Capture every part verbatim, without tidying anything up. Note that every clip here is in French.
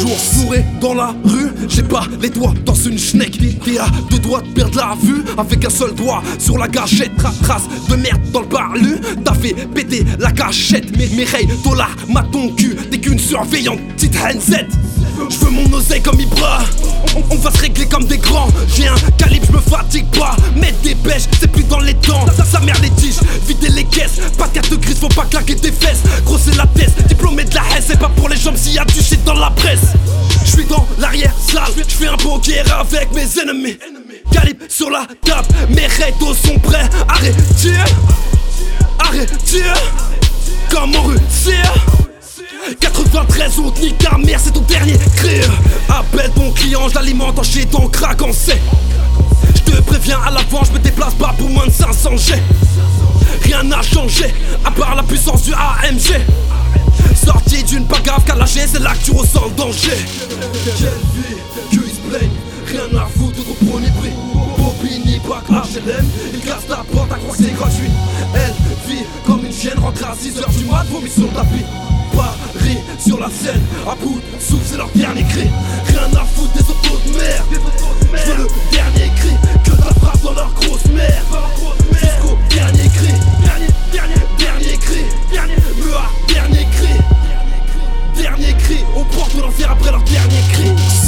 Toujours fourré dans la rue, j'ai pas les doigts dans une schneck. T'es à deux doigts de perdre la vue avec un seul doigt sur la gâchette. Tra trace de merde dans le parlu, t'as fait péter la cachette. Mes, mes rails, dollars, ma ton cul, t'es qu'une surveillante petite handset. J'veux mon oseille comme Ibra, on, on va se régler comme des grands. J'ai un calibre, j'me fatigue pas. Mettre des pêches, c'est plus dans les temps. Ça, ça merde les tiges, vider les caisses. Pas de carte grise, faut pas claquer tes fesses. Grosser la tête, diplômé de la haine. C'est pas pour les jambes s'il y a du shit dans la presse. J'suis dans l'arrière salle, j'fais un beau guerre avec mes ennemis. Calibre sur la table, mes rétos sont prêts. Arrête, tire, arrête, tire. Comment réussir? quatre-vingt-treize autres, nique ta mère, c'est ton dernier cri. Appelle ton client, je l'alimente en shit, en crack, en C. Je te préviens à l'avant, je me déplace pas pour moins de cinq cents G. Rien n'a changé, à part la puissance du A M G. Sorti d'une bagave calagée, c'est là que tu ressens le danger. Quelle vie, qu'ils se plaignent, rien à foutre de ton premier prix. Bobini, bac, H L M, il casse ta porte, à croire que c'est gratuit. Elle vit comme une chienne, rentre à six heures du mat, vomi sur le tapis. Paris sur la scène, à bout de souffle, c'est leur dernier cri. Rien à foutre des autos de merde. Je veux le dernier cri, que ta frappe dans leur grosse merde. Jusqu'au dernier cri, dernier, dernier, dernier cri, dernier, mea, dernier cri. Dernier cri, aux portes de l'enfer après leur dernier cri.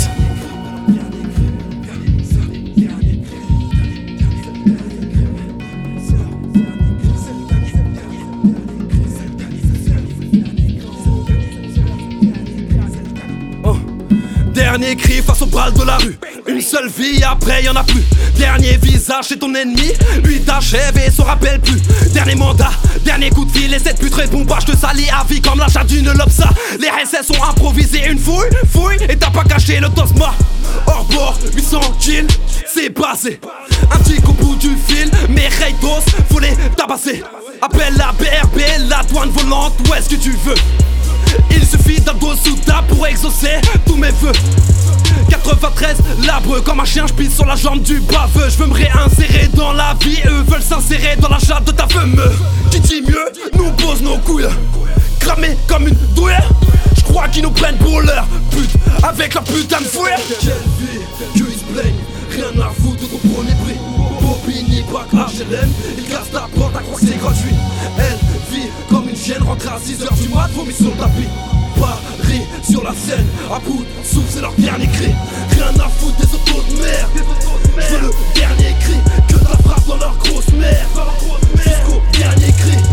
Dernier cri face aux balles de la rue. Une seule vie, après y'en a plus. Dernier visage chez ton ennemi, lui t'achève et se rappelle plus. Dernier mandat, dernier coup de fil. Et cette pute répond pas, je te salis à vie comme l'achat d'une lobsa. Les S S ont improvisé une fouille, fouille. Et t'as pas caché le tosma. Hors bord, huit cents kills, c'est passé. Un petit coup au bout du fil, mes raytos, faut les tabasser. Appelle la B R B, la douane volante, où est-ce que tu veux? Il suffit d'un dos sous table pour exaucer tous mes vœux. quatre-vingt-treize, labreux comme un chien, j'pisse sur la jambe du baveux. J'veux me réinsérer dans la vie, eux veulent s'insérer dans la chatte de ta fameuse. Qui dit mieux, nous pose nos couilles. Cramés comme une douille, j'crois qu'ils nous prennent pour leur pute avec leur putain de fouet. Quelle vie, qu'ils se plaignent, rien à foutre de ton premier prix. Bobini, bac, H L M, il casse ta porte, à croire que c'est gratuit. Elle vit comme une chienne, rentre à six heures du mat, vomi sur le tapis. Paris sur la scène, à bout de souffle, c'est leur dernier cri. Rien à foutre des autos de merde. Je veux le dernier cri, que ta frappe dans leur grosse merde. Jusqu'au dernier cri.